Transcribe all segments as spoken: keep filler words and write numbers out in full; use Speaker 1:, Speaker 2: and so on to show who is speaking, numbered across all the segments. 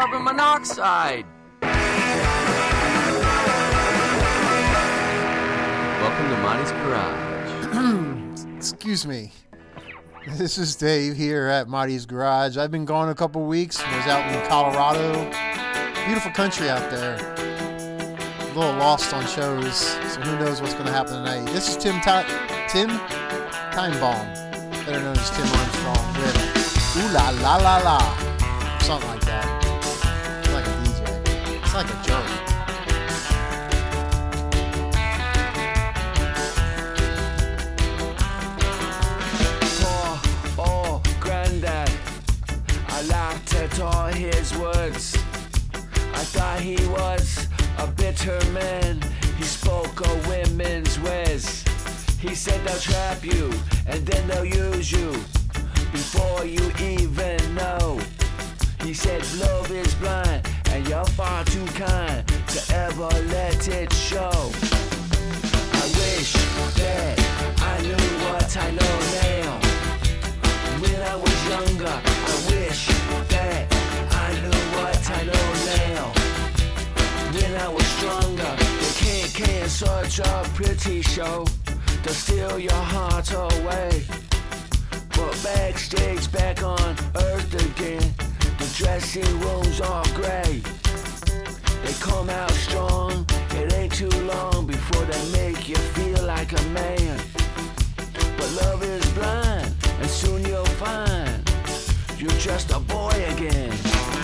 Speaker 1: carbon monoxide. Welcome to Monty's Garage.
Speaker 2: Excuse me. This is Dave here at Marty's Garage. I've been gone a couple weeks. I was out in Colorado. Beautiful country out there. A little lost on shows, so who knows what's going to happen tonight. This is Tim Ta- Tim Timebomb, better known as Tim Armstrong, with Ooh La La La La, something like that. It's like a D J. It's like a joke.
Speaker 3: I laughed at all his words. I thought he was a bitter man. He spoke of women's ways. He said they'll trap you and then they'll use you before you even know. He said love is blind and you're far too kind to ever let it show. I wish that I knew what I know now. When I was younger, I wish that I knew what I know now. When I was stronger, they can't can such a pretty show. They'll steal your heart away. But backstage, back on earth again, the dressing rooms are gray. They come out strong, it ain't too long before they make you feel like a man. But love is blind, and soon you'll find you're just a boy again.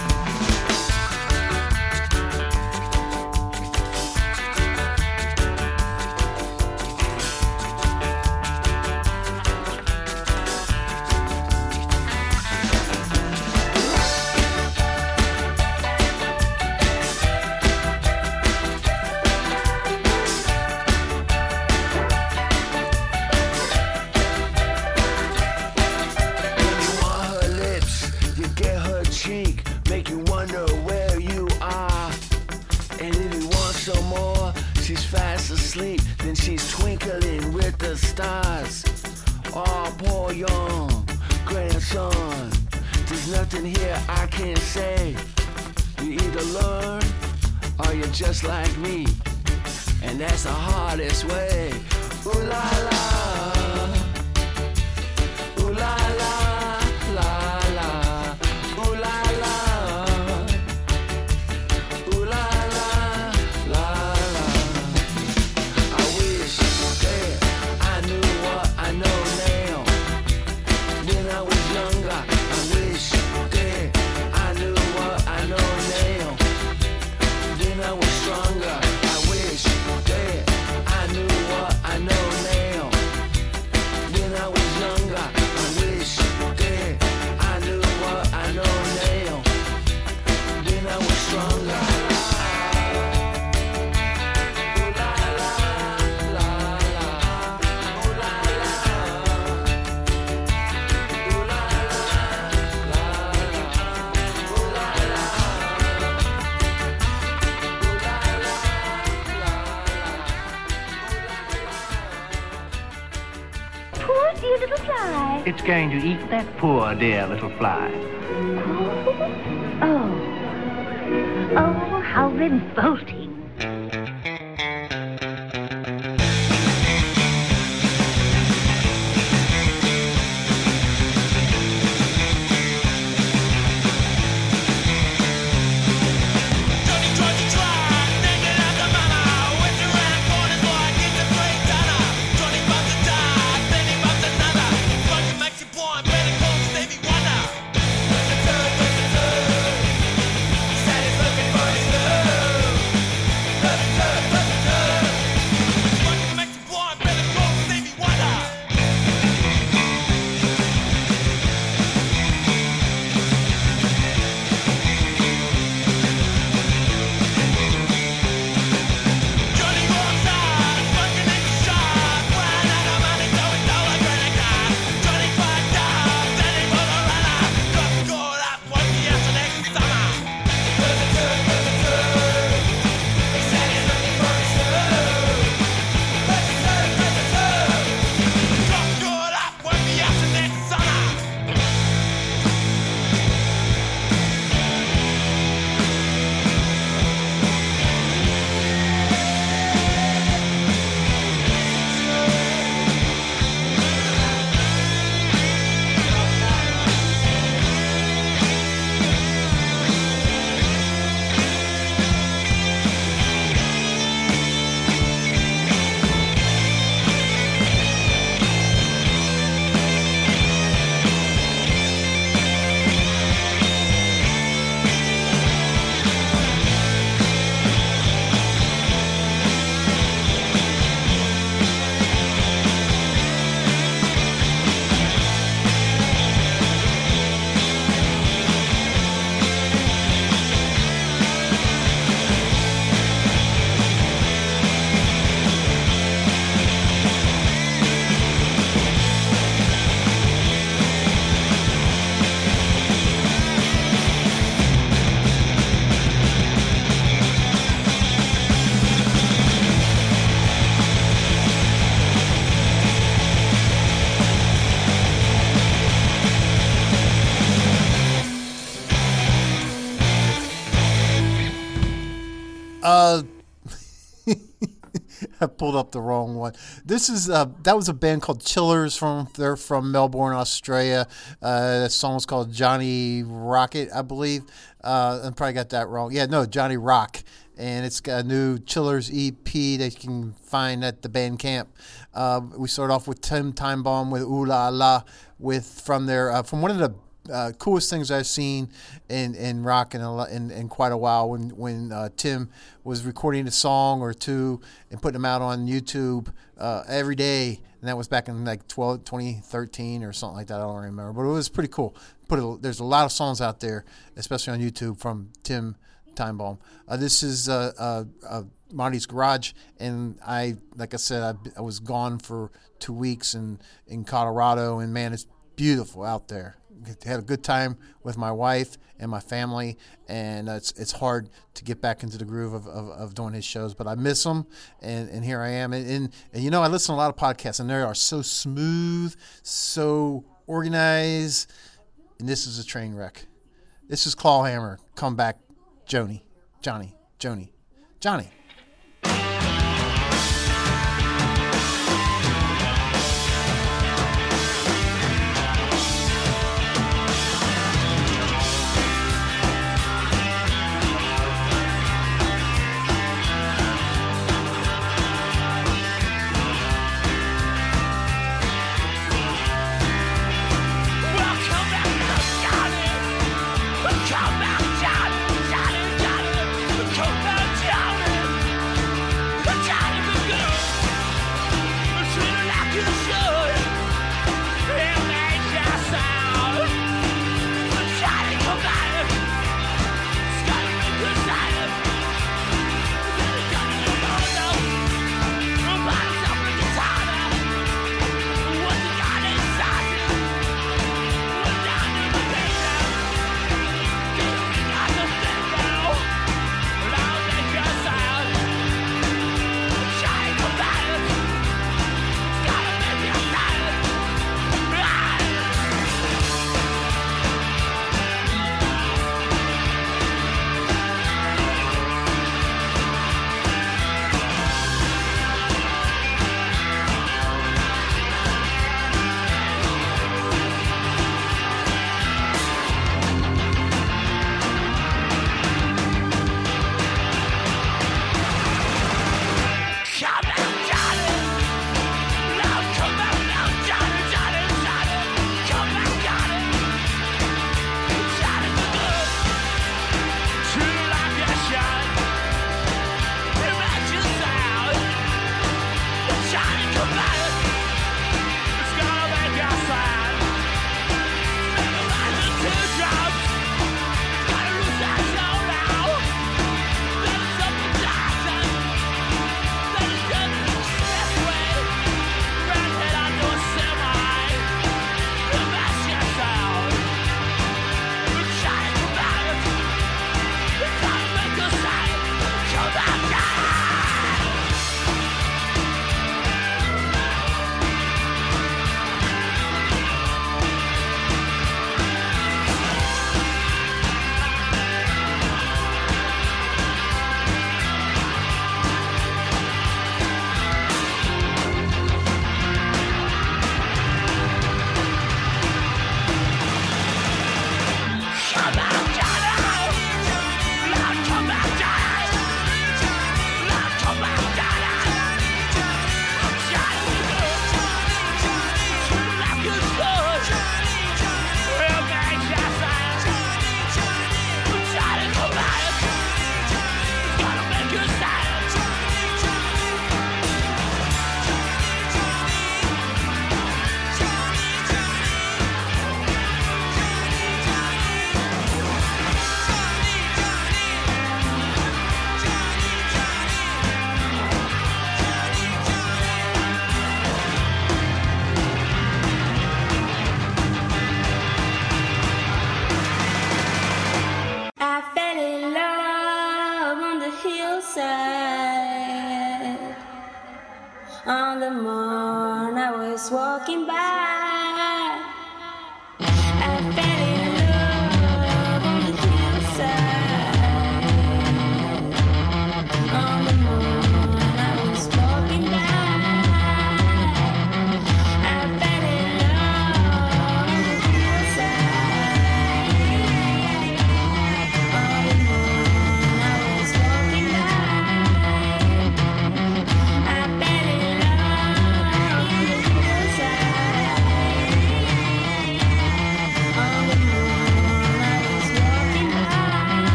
Speaker 3: Then she's twinkling with the stars. Oh, poor young grandson, there's nothing here I can say. You either learn or you're just like me, and that's the hardest way. Ooh la la, ooh la la, la la, ooh la la, ooh la la, la la.
Speaker 4: It's going to eat that poor, dear little fly.
Speaker 5: Oh. Oh, how revolting.
Speaker 2: Uh, I pulled up the wrong one. This is uh, that was a band called Chillers from they're from Melbourne, Australia. Uh, the song was called Johnny Rocket, I believe. Uh, I probably got that wrong. Yeah, no, Johnny Rock, and it's got a new Chillers E P that you can find at the Bandcamp. Uh, we start off with Tim Timebomb with Ooh La La with from their uh, from one of the Uh, coolest things I've seen in, in rock in, a, in in quite a while when when uh, Tim was recording a song or two and putting them out on YouTube uh, every day, and that was back in like twelve, twenty thirteen or something like that. I don't remember, but it was pretty cool. Put a, there's a lot of songs out there, especially on YouTube from Tim Timebomb. Uh, this is uh, uh, uh, Monty's Garage, and I like I said I, I was gone for two weeks in in Colorado, and man, it's beautiful out there. Had a good time with my wife and my family, and uh, it's it's hard to get back into the groove of, of, of doing his shows, but I miss them, and, and here I am. And, and, and, you know, I listen to a lot of podcasts, and they are so smooth, so organized, and this is a train wreck. This is Clawhammer. Come back, Joni. Johnny. Joni. Johnny.
Speaker 3: Come back, Johnny, Johnny, Johnny, come back, Johnny.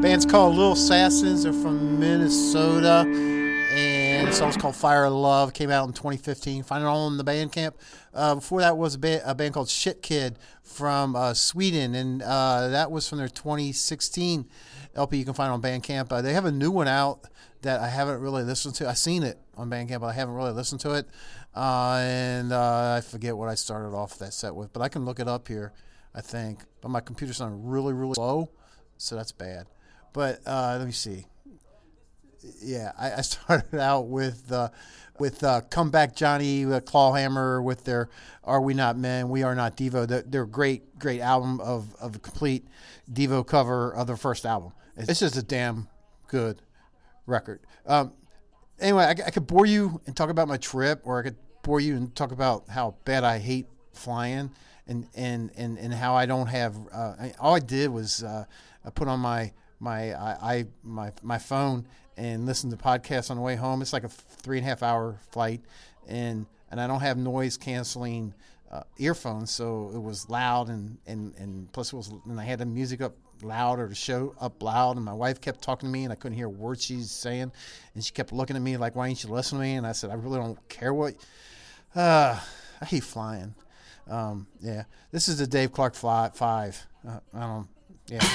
Speaker 2: band's called Little Assassins. They're from Minnesota. And the song's called Fire of Love. Came out in twenty fifteen. Find it all on the Bandcamp. Uh, before that was a band, a band called Shit Kid from uh, Sweden. And uh, that was from their twenty sixteen L P you can find on Bandcamp. Uh, they have a new one out that I haven't really listened to. I've seen it on Bandcamp, but I haven't really listened to it. Uh, and uh, I forget what I started off that set with. But I can look it up here, I think. But my computer's on really, really slow, so that's bad. But uh, let me see. Yeah, I, I started out with uh, with uh, Comeback Johnny uh, Clawhammer with their Are We Not Men, We Are Not Devo. They're, they're a great, great album of, of a complete Devo cover of their first album. It's just a damn good record. Um, anyway, I, I could bore you and talk about my trip, or I could bore you and talk about how bad I hate flying and, and, and, and how I don't have uh, – I, all I did was uh, I put on my my I, I my my phone and listen to podcasts on the way home. It's like a three and a half hour flight, and and I don't have noise canceling uh, earphones, so it was loud, and, and, and plus it was, and I had the music up loud, or the show up loud, and my wife kept talking to me, and I couldn't hear a word she's saying, and she kept looking at me like, why ain't you listening to me? And I said, I really don't care what. Uh, I hate flying. Um, yeah, this is the Dave Clark fly, five. Uh, I don't. Yeah.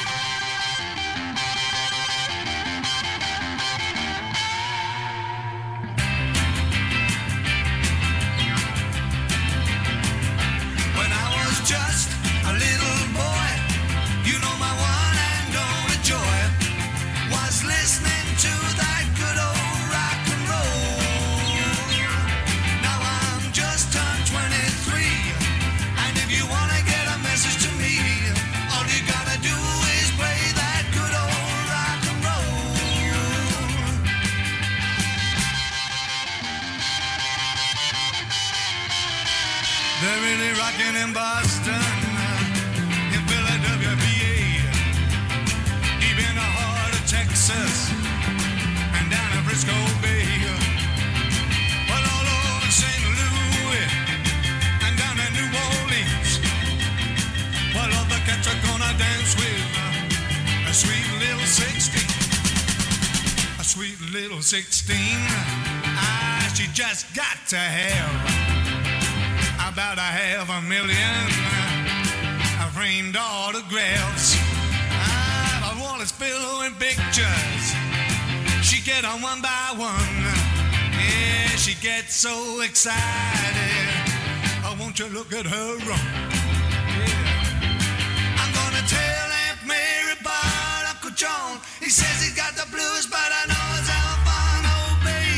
Speaker 6: Just a little boy, you know my one and only joy was listening to that good old rock and roll. Now I'm just turned twenty-three, and if you want to get a message to me, all you gotta do is play that good old rock and roll. They're really rocking in Boston, in Philadelphia, P A, deep in the heart of Texas, and down in Frisco Bay, but all over Saint Louis, and down in New Orleans, well, all the cats are gonna dance with a sweet little sixteen, a sweet little sixteen. Ah, she just got to have about a half a million uh, framed autographs. Ah, the wall is filled with pictures. She get on one by one. Yeah, she gets so excited. Oh, won't you look at her run? Yeah. I'm gonna tell Aunt Mary about Uncle John. He says he's got the blues, but I know it's having fun. Oh, baby.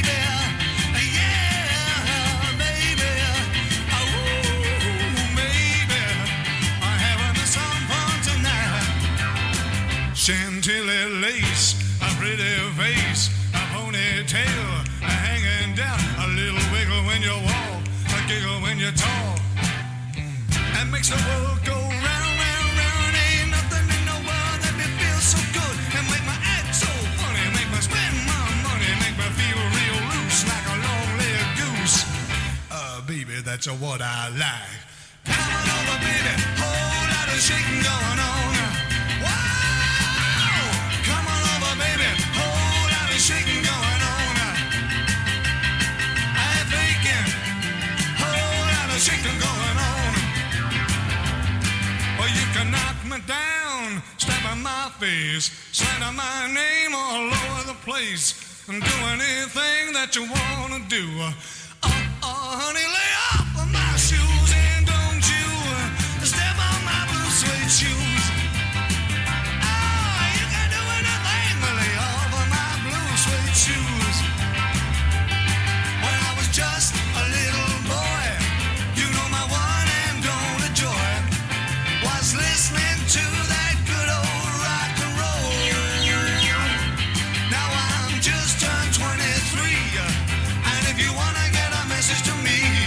Speaker 6: Chantilly lace, a pretty face, a ponytail, a hanging down, a little wiggle when you walk, a giggle when you talk, and makes the world go round, round, round. Ain't nothing in the world that me feel so good and make my act so funny, make me spend my money, make me feel real loose like a long-legged goose. Uh, baby, that's what I like. Come on over, baby, whole lot of shaking going on. Baby, whole lot of shaking going on. I'm thinking, whole lot of shaking going on. Well, you can knock me down, stab in my face, slander my name all over the place, and do anything that you wanna do. Oh, oh, honey, lay off of my shoes and don't you step on my blue suede shoes. Shoes. When I was just a little boy, you know my one and only joy was listening to that good old rock and roll. Now I'm just turned twenty-three, and if you wanna get a message to me,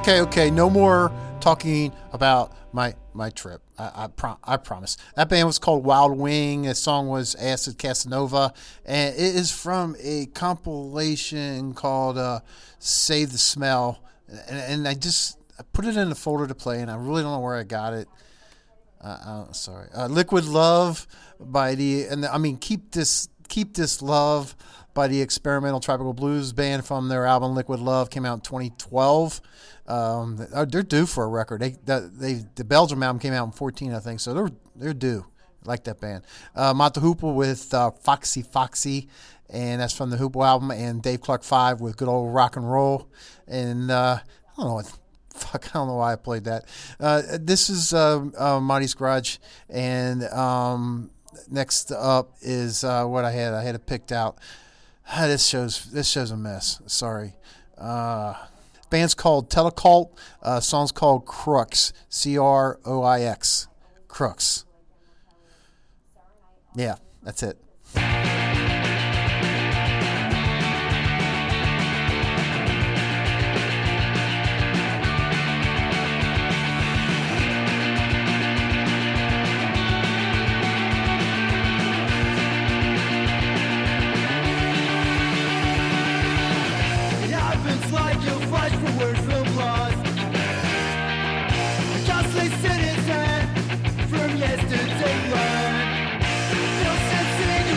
Speaker 2: Okay, okay, no more talking about my my trip. I I, pro- I promise. That band was called Wild Wing. The song was Acid Casanova, and it is from a compilation called uh, Save the Smell. And, and I just I put it in the folder to play, and I really don't know where I got it. Uh, uh, sorry, uh, Liquid Love by the and the, I mean keep this keep this love by the Experimental Tropical Blues Band from their album Liquid Love, came out in twenty twelve. Um, they're due for a record. They, they, the Belgium album came out in fourteen, I think, so they're they're due. I like that band. Uh, Mott the Hoople with uh, Foxy Foxy, and that's from the Hoople album, and Dave Clark Five with Good Old Rock and Roll. And uh, I don't know what, fuck, I don't know why I played that. Uh, this is uh, uh, Marty's Garage, and um, next up is uh, what I had. I had it picked out. Ah, this show's this show's a mess. Sorry. Uh, band's called Telecult. Uh, song's called Crux. C R O I X. Crux. Yeah, that's it.
Speaker 7: From yesterday, run. Feel sense in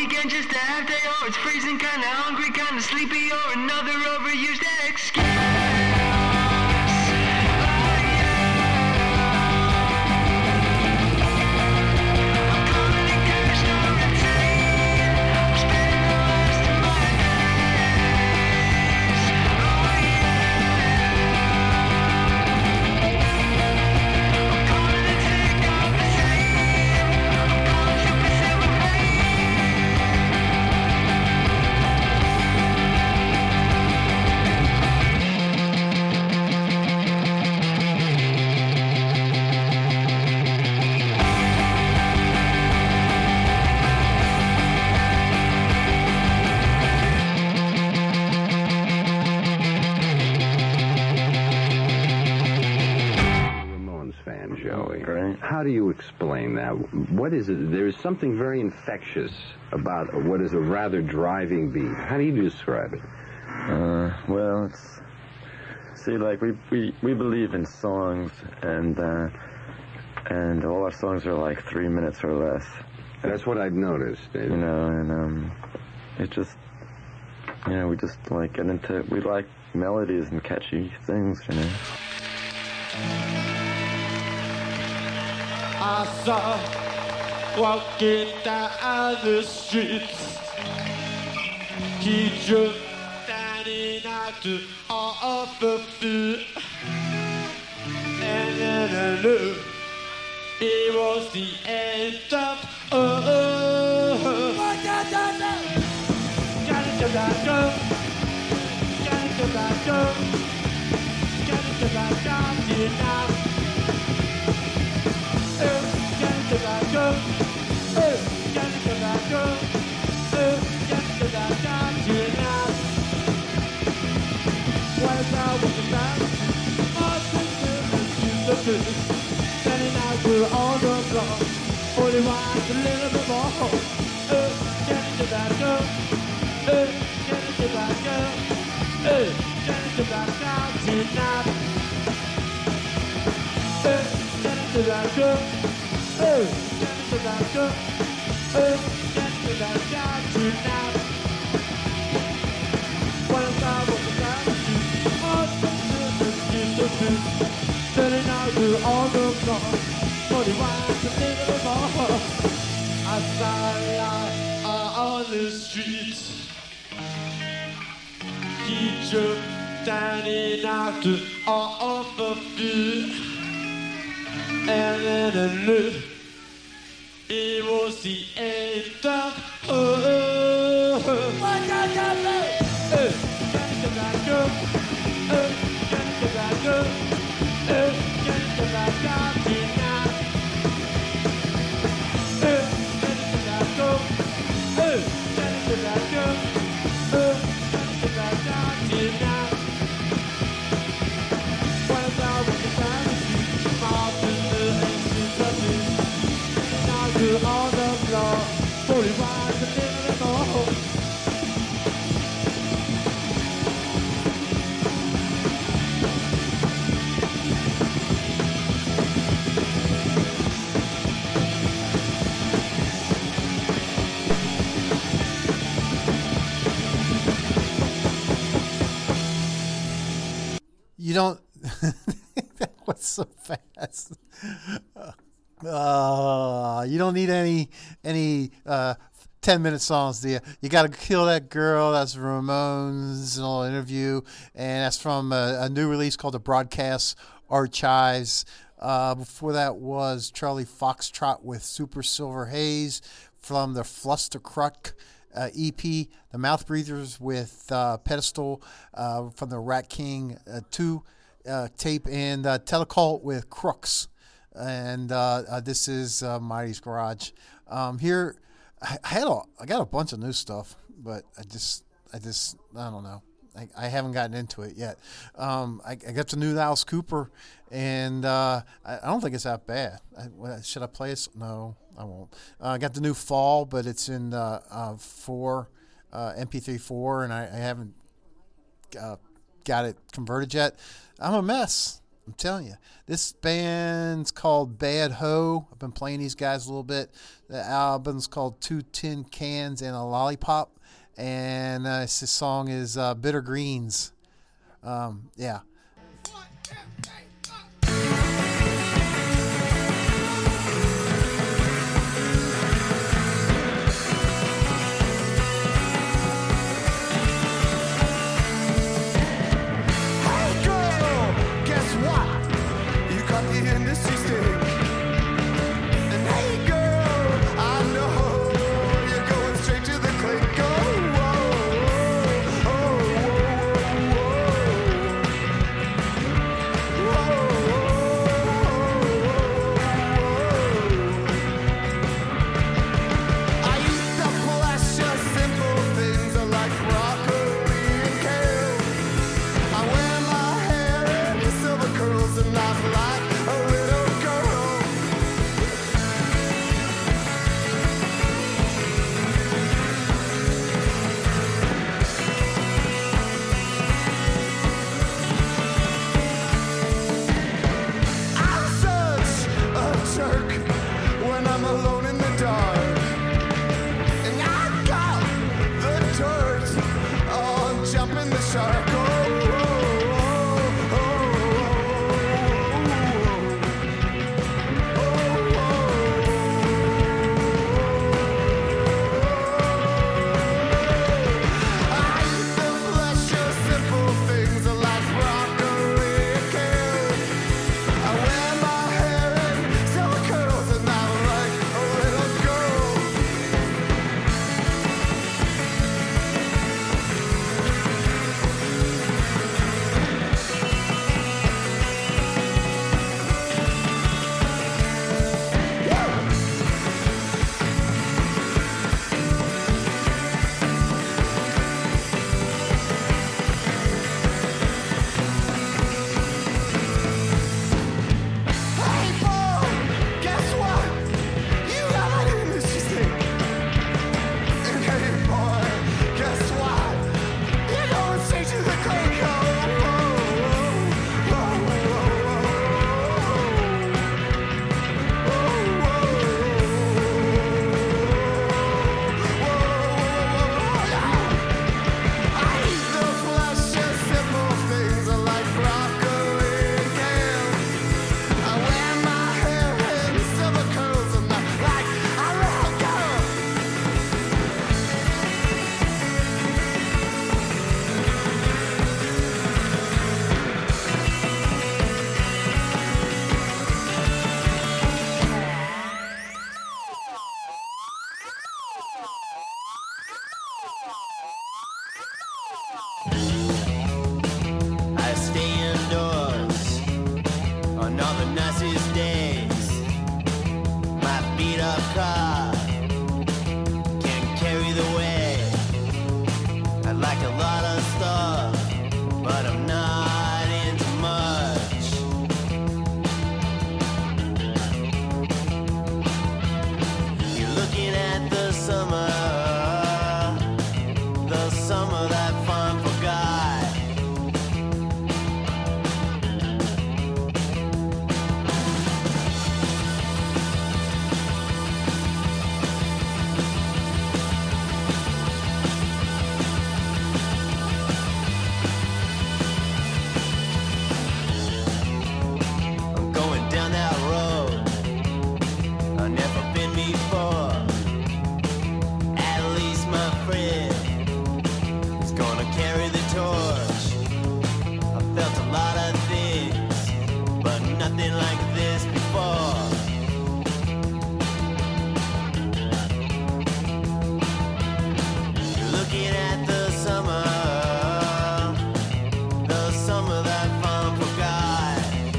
Speaker 7: weekend just a half day, or it's freezing, kinda hungry, kinda sleepy, or another overused excuse.
Speaker 8: How do you explain that? What is it? There is something very infectious about what is a rather driving beat. How do you describe it?
Speaker 9: Uh, well, it's, see, like, we, we, we believe in songs, and, uh, and all our songs are like three minutes or less.
Speaker 8: That's what I've noticed.
Speaker 9: You know, and, um, it just, you know, we just, like, get into, we like melodies and catchy things, you know.
Speaker 10: I saw walking down the streets. He drove standing out to all the food. And then I knew it was the end of oh. Gotta go, gotta go, gotta go, gotta go, gotta go, gotta go, now. Tobacco, oh, got the tobacco, oh, got the tobacco tonight. What if I was a man? My sister used to be standing out here on the floor. Only wants a little bit more. Oh, got the tobacco, oh, got the tobacco, oh, got the tobacco tonight. Oh, got the tobacco. Oh, get the tobacco. Oh, get the tobacco tonight. What if I was a man? Oh, used to be standing out here on the floor. But he wants a little bit more. I saw a lot on the streets. He jumped standing out to all of the feet. And then I knew it was the end of oh. What got that love? Oh, got the tobacco. Oh, got the tobacco. Oh, got the tobacco tonight. Oh, got the tobacco. Oh, got the tobacco. Oh, got the tobacco tonight. What if I was a fan? On the floor, forty miles a little more.
Speaker 2: You don't. That was so fast. Uh, Uh, you don't need any any uh, ten minute songs, do you? You got to kill that girl. That's Ramones, a little interview, and that's from a, a new release called the Broadcast Archives. Uh, before that was Charlie Foxtrot with Super Silver Haze from the Flustercruck uh, E P. The Mouth Breathers with uh, Pedestal uh, from the Rat King uh, two uh, tape, and uh, Telecult with Crooks. And uh, uh, this is uh, Marty's Garage. Um, here, I, I had a, I got a bunch of new stuff, but I just, I just, I don't know. I, I haven't gotten into it yet. Um, I, I got the new Alice Cooper, and uh, I, I don't think it's that bad. I, should I play it? No, I won't. Uh, I got the new Fall, but it's in uh, uh, four uh, M P three four, and I, I haven't uh, got it converted yet. I'm a mess. I'm telling you, this band's called Bad Ho. I've been playing these guys a little bit. The album's called Two Tin Cans and a Lollipop, and uh, this song is uh, Bitter Greens. Um, yeah.
Speaker 11: Industry stick. And hey girl, I know you're going straight to the clink. Oh, whoa, oh, I eat the pleasure, simple things are like broccoli and kale. I wear my hair in silver curls and not like shark. Oh, oh, oh, oh, oh, I eat the flesh of simple things like broccoli and kale. I wear my hair in silver curls and I'm like a little girl. I stay indoors on all the nicest days. My beat up car can't carry the weight. I like a lot of stuff, but I'm not into much. You're looking at the summer, the summer that fun forgot. I'm going down that road I've never been before. At least my friend is gonna carry the torch. I felt a lot of things, but nothing like this before. You're looking at the summer, the summer that fun forgot.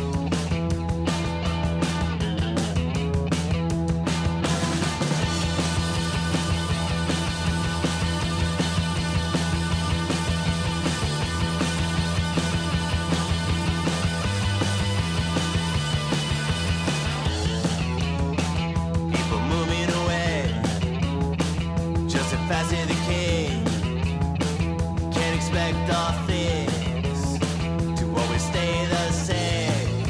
Speaker 11: People moving away just as fast as they can. Can't expect all things to always stay the same.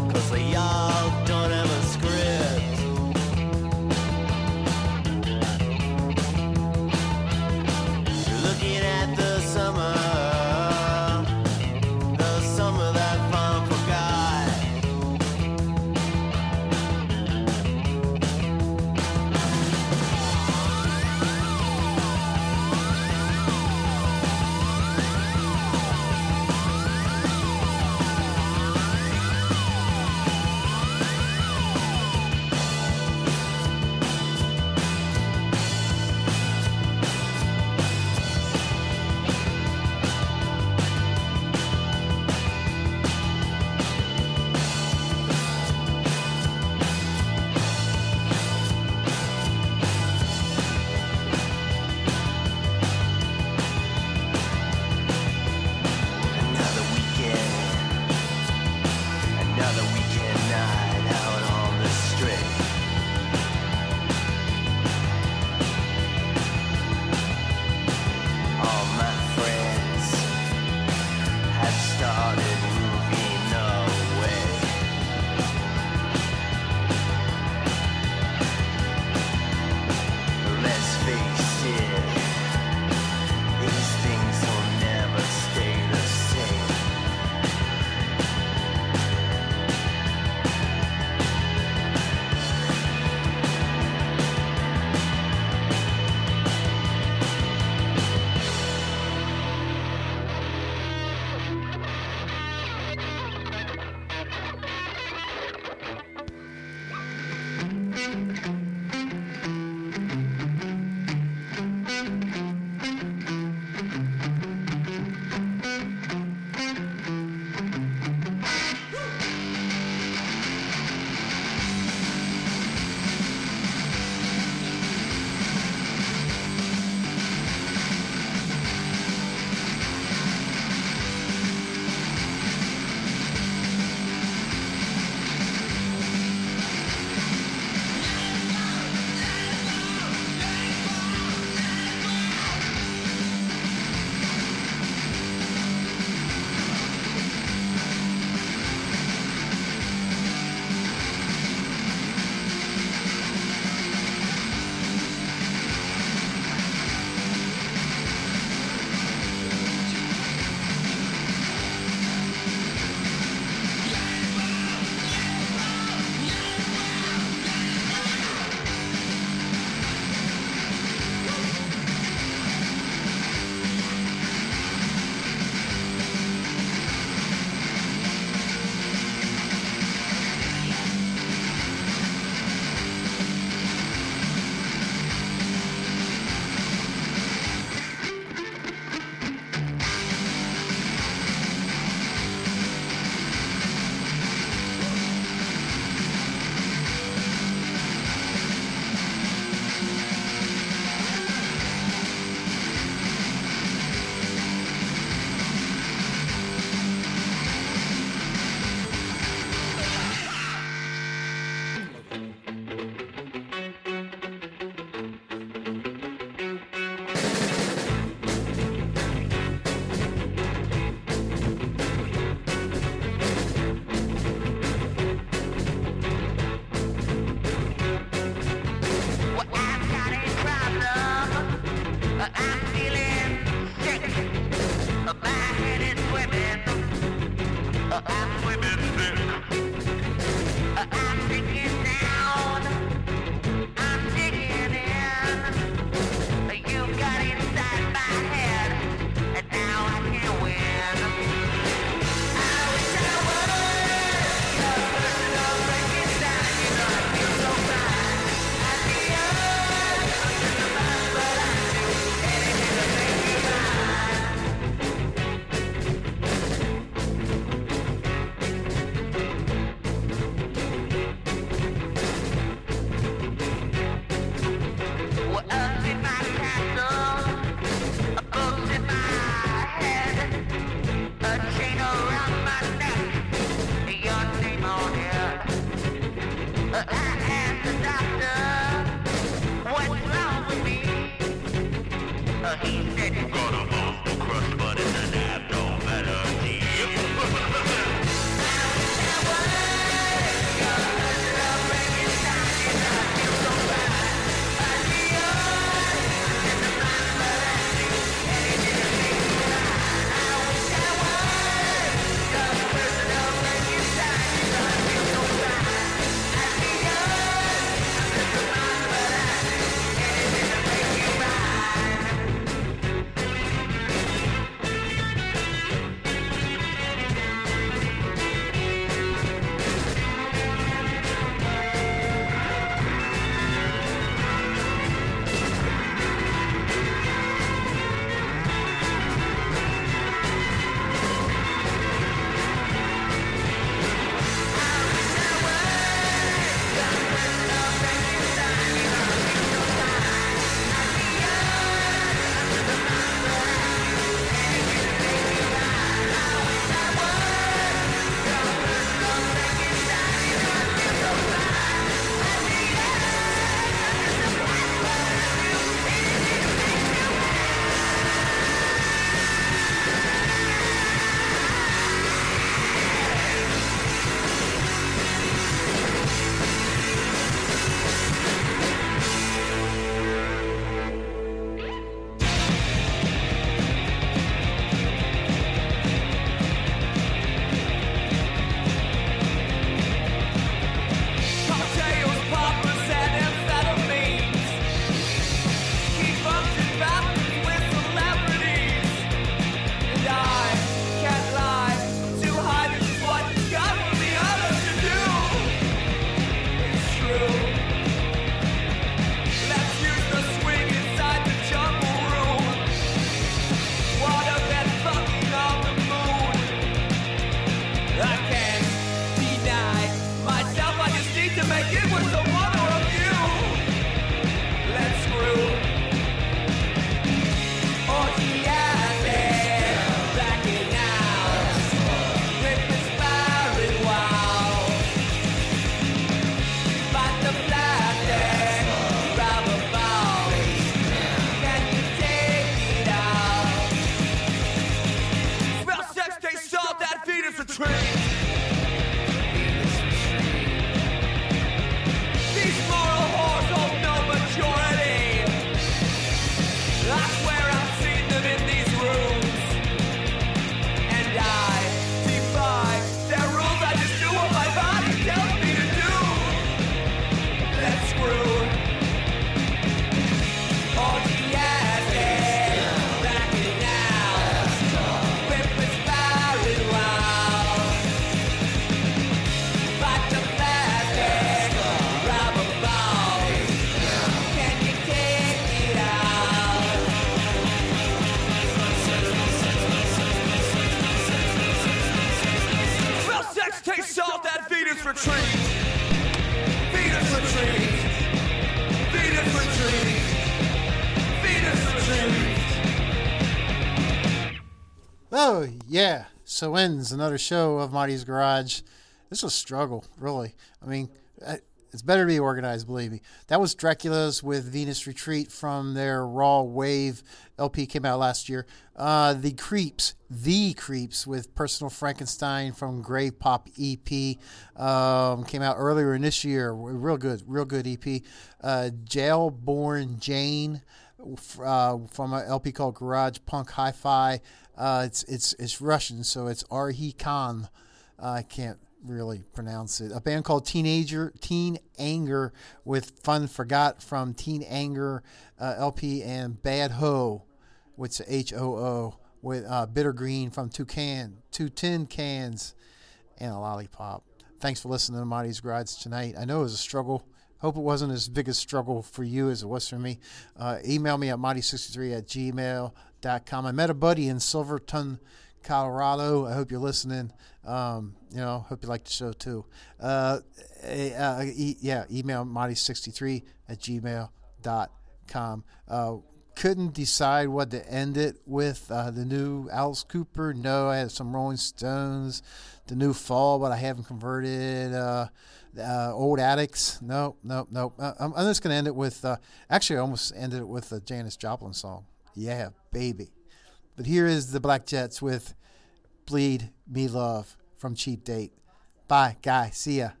Speaker 2: Oh, yeah. So ends another show of Marty's Garage. This was a struggle, really. I mean, it's better to be organized, believe me. That was Dracula's with Venus Retreat from their Raw Wave L P, came out last year. Uh, the Creeps, The Creeps with Personal Frankenstein from Grave Pop E P, um, came out earlier in this year. Real good, real good E P. Uh, Jailborn Jane uh, from an L P called Garage Punk Hi-Fi. Uh, it's it's it's Russian, so it's Arhi Khan. Uh, I can't really pronounce it. A band called Teenager Teen Anger with Fun Forgot from Teen Anger uh, L P, and Bad Ho, which is H O O, with uh, Bitter Green from Two Can Two Tin Cans and a Lollipop. Thanks for listening to Marty's Garage tonight. I know it was a struggle. Hope it wasn't as big a struggle for you as it was for me. Uh, email me at marty sixty-three at gmail dot com. I met a buddy in Silverton, Colorado. I hope you're listening. Um, you know, hope you like the show too. Uh, uh, e- yeah, email marty sixty-three at gmail dot com. Uh, couldn't decide what to end it with. Uh, the new Alice Cooper. No, I had some Rolling Stones. The new Fall, but I haven't converted. Uh, uh, Old Addicts. No, no, no. Uh, I'm, I'm just going to end it with, uh, actually I almost ended it with a Janis Joplin song. Yeah, baby. But here is the Black Jets with Bleed Me Love from Cheap Date. Bye, guy. See ya.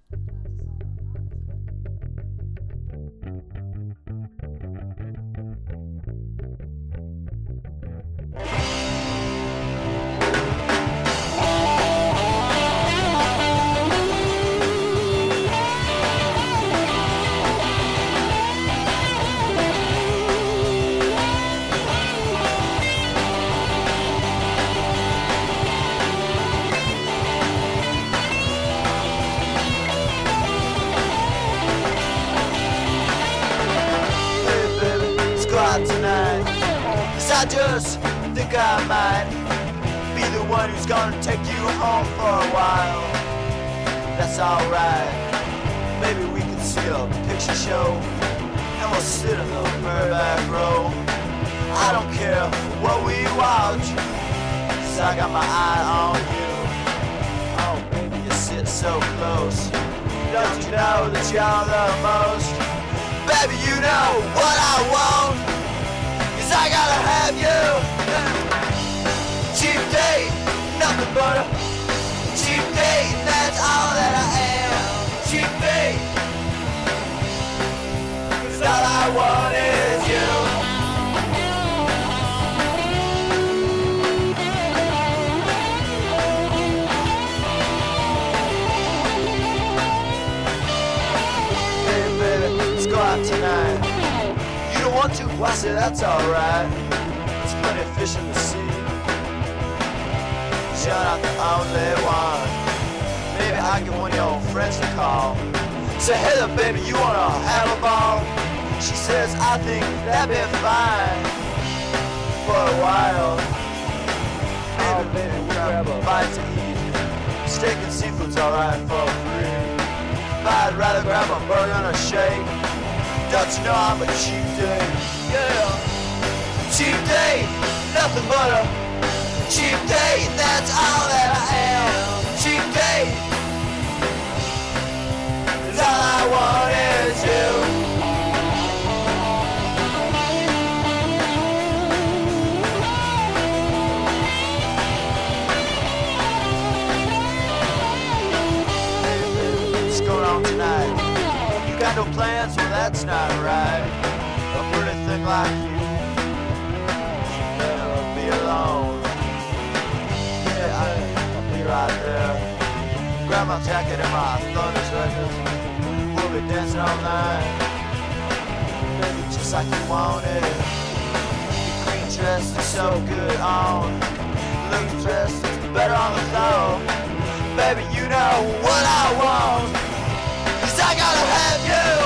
Speaker 11: I just think I might be the one who's gonna take you home for a while. That's alright. Maybe we can see a picture show and we'll sit in the back row. I don't care what we watch, 'cause I got my eye on you. Oh baby, you sit so close. Don't you know that you're the most? Baby, you know what I want, I gotta have you. Cheap date, nothing but a cheap date, that's all that I am. Cheap date, 'cause all I want is you. Hey baby, let's go out tonight. You don't want to? Well, I say that's alright. There's plenty of fish in the sea. You're not the only one. Maybe I get one of your friends to call. Say, hey there, baby, you wanna have a ball? She says, I think that'd be fine for a while. Maybe, oh, baby, we'll grab a bite to eat. Steak and seafood's alright for free. But I'd rather grab a burger and a shake. Don't you know I'm a cheap date? Yeah. Cheap date, nothing but a cheap date, that's all that I am. Cheap date, 'cause all I want is you. Hey baby, what's going on tonight? You got no plans? Well, that's not right. A pretty thing like you should never be alone. Yeah, I, I'll be right there. Grab my jacket and my Thunders records. We'll be dancing all night. Baby, just like you want it. Your green dress is so good on. Looks dressed is better on the floor. Baby, you know what I want, 'cause I gotta have you.